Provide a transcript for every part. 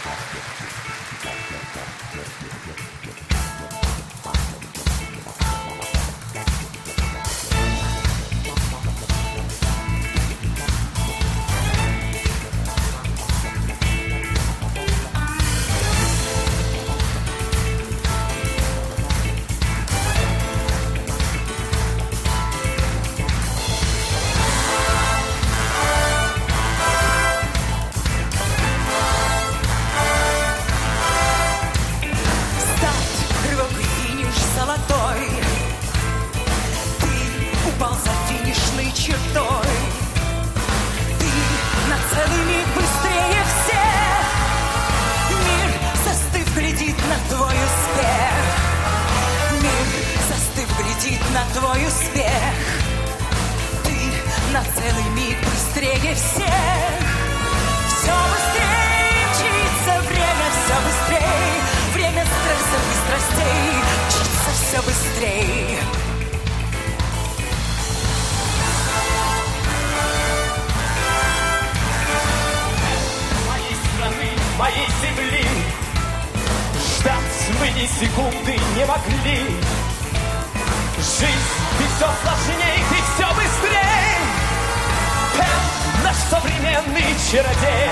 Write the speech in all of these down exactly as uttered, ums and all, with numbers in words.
На твой успех ты на целый миг быстрее всех. Все быстрее мчится время, все быстрее. Время стрессов и страстей мчится все быстрее. Моей страны, моей земли ждать мы ни секунды не могли. Жизнь, ты все сложней, ты все быстрей. Темп наш современный чародей.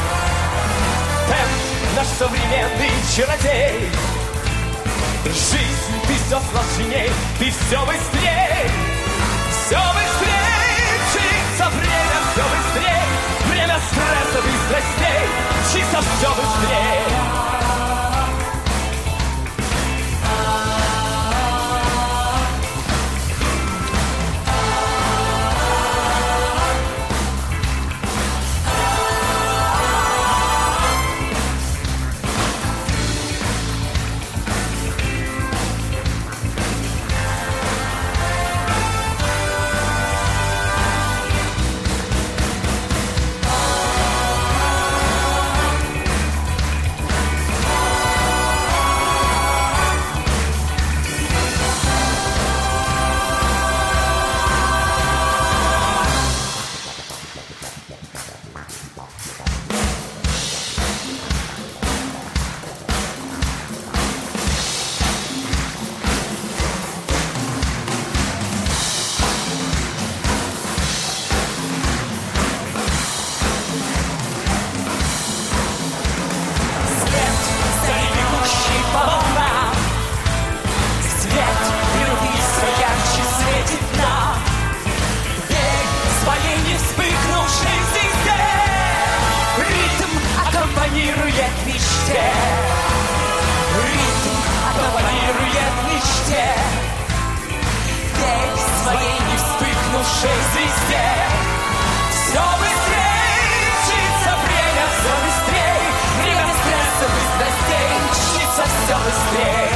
Темп наш современный чародей. Жизнь, ты все сложней, ты все быстрей. Все быстрей мчится время, все быстрей. Время стрессов и страстей мчится все быстрей. Ритм аккомпанирует мечте. Верь своей не вспыхнувшей звезде. Все быстрее мчится время, все быстрее. Время стрессов и страстей мчится все быстрее.